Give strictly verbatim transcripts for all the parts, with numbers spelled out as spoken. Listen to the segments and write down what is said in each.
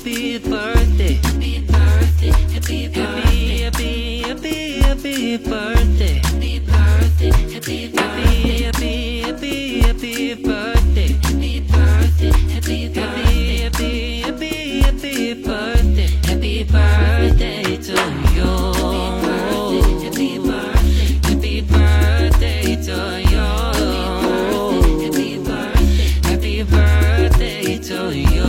happy birthday, happy birthday, happy birthday, happy, happy, happy birthday, happy birthday, happy birthday, happy, happy, happy birthday, happy birthday, happy birthday, happy, happy, happy birthday, happy birthday to you, happy birthday, happy birthday to you, happy birthday, happy birthday to you.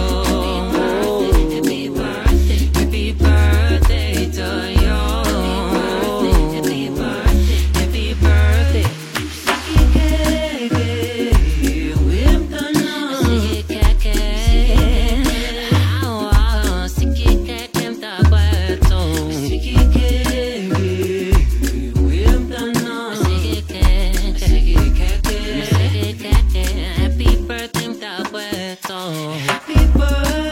Happy birthday.